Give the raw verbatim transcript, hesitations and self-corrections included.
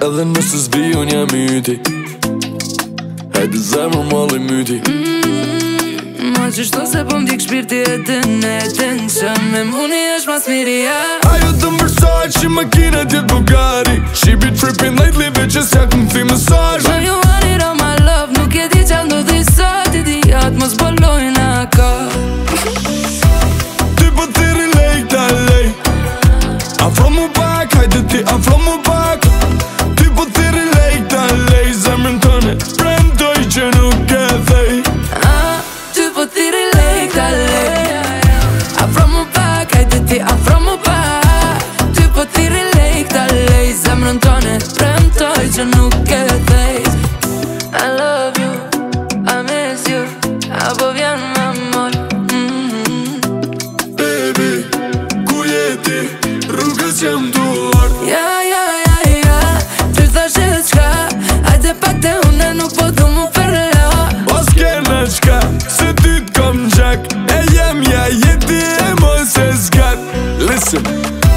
Edhe nëse s'bi unë jam yti. Hajde zemër molli myti. mm, Ma qështu se po m'dik shpirti e din e din që me muni është mas miria. Ajo të mërsoj që makina tjetë Bugatti. She be tripping lately bitches ja këm thi mesazh. When you want it all my love, nuk e di qa ndodhi sot. Idiot mos bolojnë ka. Ty po tiri lej ta lej. Afro mu pak, hajde ti afro mu pak. Ty po tiri lej ta lej. Zemrën tëne premtoj që nuk e thej. Ah, ty po thiri lej ta lej. Afro mu pak, hajde ti afro mu pak. Ty po thiri lej ta lej. Zemrën tëne premtoj që nuk e thej. I love you, I miss you. Apo vjen më mol. mm-hmm. Baby, ku jeti, rrugës jam duar. Ja, ja, ja, ja. Ty thash e qka. Hajde pak te une nuk po du mu përla. Mos kena qka, se ty t'kom gjak. E jem ja jeti e mos e zgat. Listen